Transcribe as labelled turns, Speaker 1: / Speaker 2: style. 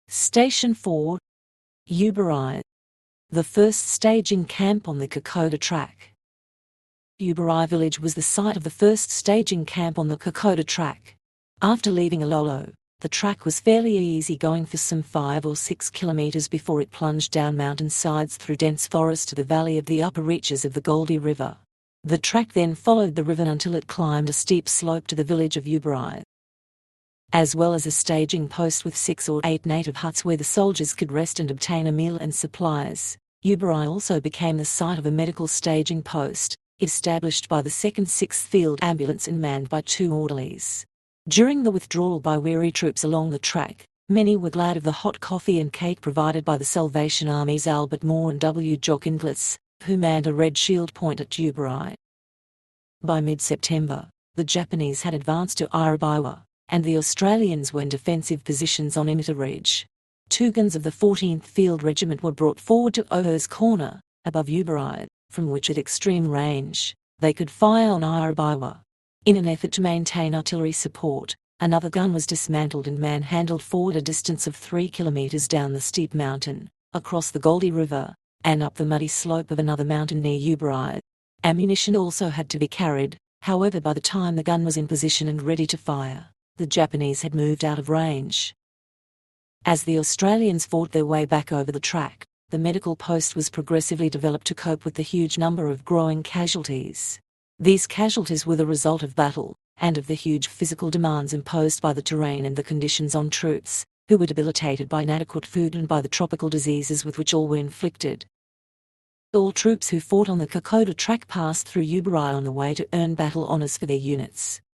Speaker 1: Station 4, Yubarai, the first staging camp on the Kokoda Track. Yubarai village was the site of the first staging camp on the Kokoda Track. After leaving Ololo, the track was fairly easy going for some 5 or 6 kilometers before it plunged down mountain sides through dense forest to the valley of the upper reaches of the Goldie River. The track then followed the river until it climbed a steep slope to the village of Yubarai, as well as a staging post with 6 or 8 native huts where the soldiers could rest and obtain a meal and supplies. Yubarai also became the site of a medical staging post, established by the 2nd 6th Field Ambulance and manned by 2 orderlies. During the withdrawal by weary troops along the track, many were glad of the hot coffee and cake provided by the Salvation Army's Albert Moore and W. Jock Inglis, who manned a Red Shield point at Yubarai. By mid-September, the Japanese had advanced to Irabiwa, and the Australians were in defensive positions on Imita Ridge. 2 guns of the 14th Field Regiment were brought forward to O'Hur's Corner, above Yubarai, from which at extreme range, they could fire on Irabiwa. In an effort to maintain artillery support, another gun was dismantled and manhandled forward a distance of 3 kilometers down the steep mountain, across the Goldie River, and up the muddy slope of another mountain near Yubarai. Ammunition also had to be carried, however by the time the gun was in position and ready to fire, the Japanese had moved out of range. As the Australians fought their way back over the track, the medical post was progressively developed to cope with the huge number of growing casualties. These casualties were the result of battle, and of the huge physical demands imposed by the terrain and the conditions on troops, who were debilitated by inadequate food and by the tropical diseases with which all were inflicted. All troops who fought on the Kokoda Track passed through Yubarai on the way to earn battle honours for their units.